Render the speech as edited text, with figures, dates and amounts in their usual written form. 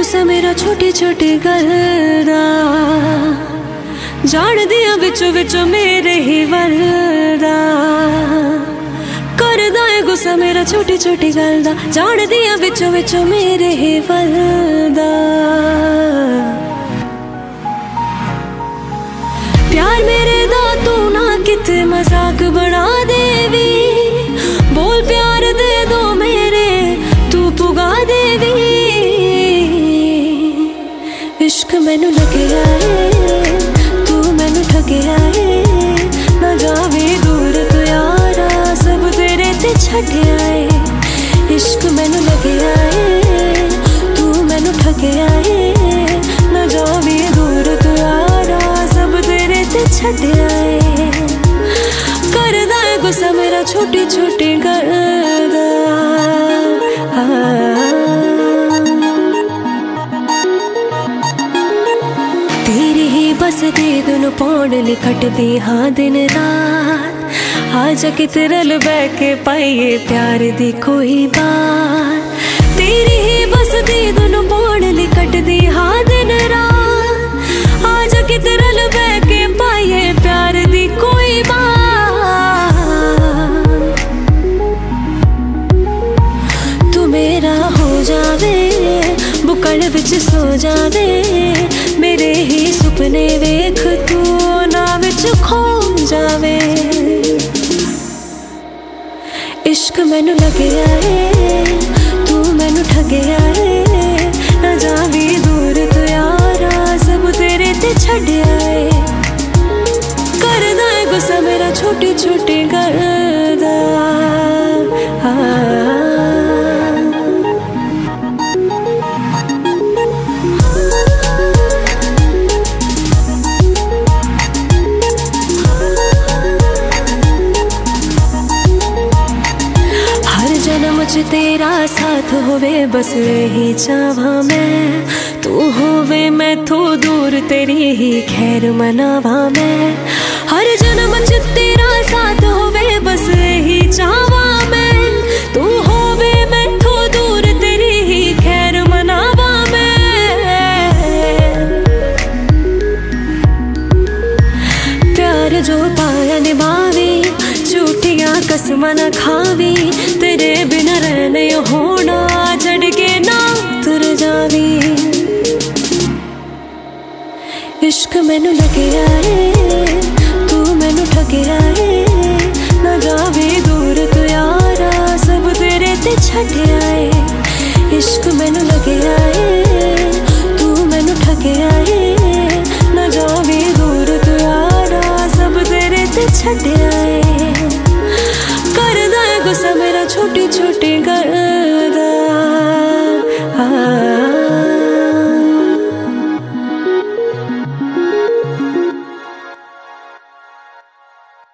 गुस्सा मेरा छोटी छोटी गल दा, जान दिया विचो विचो मेरे ही वरदा। करदा है गुस्सा मेरा छोटी छोटी गल दा, जान दिया विचो विचो मेरे ही वरदा। प्यार मेरे दा तू ना किते मजाक बना देवी, बोल प्यार दे दो मेरे तू पुगा देवी। इश्क मैनू लगे आए तू मैनू ठगे आए, ना जावे दूर तू यारा सब तेरे ते छड्ड आए। इश्क मैनू लगे आए तू मैनू ठगे आए, ना जावे दूर तू यारा सब तेरे ते छड्ड आए। करदा है गुस्सा मेरा छोटी छोटी गल दा, तेरी ही बस दे दोनों पौड़ लिखटदी हाँ दिन रात। आजा किते रल बैठ के पाइए प्यार दी कोई बात। तेरी ही बस दे दोनों पौड़ लिखटदी हाँ दिन रात। आजा किते रल बैठ के पाइए प्यार दी कोई बात। तू मेरा हो जावे बुकल विच सो जावे, मेरे ही सुपने वेख तू ना विच खो जावे। इश्क मैनू लगे आए तू मैनू ठगे आए, ना जावी दूर तू यारा सब तेरे ते छड्ड आए। करदा है गुस्सा मेरा छोटी छोटी गल दा, तेरा साथ होवे बस यही चाहवा मैं, तू होवे मैं तो दूर तेरी ही खैर मनावा मैं। हर जन्म च तेरा साथ होवे बस यही चाहवा मैं, तू होवे मैं तो दूर तेरी ही खैर मनावा मैं। प्यार जो पाया निभावी झूठियां कसमां न खावी, तेरे बिना रहने होना छड़ के ना तुर जावी। इश्क मैनू लगे आए तू मैनू ठगे आए, ना जावे दूर तू यारा सब तेरे ते छड्ड आए। इश्क मैनू लगे आए तू मैनू ठगे आए, ना जावे दूर तू यारा सब तेरे ते छड्ड आए। करदा है गुस्सा मेरा छोटी छोटी गल दा।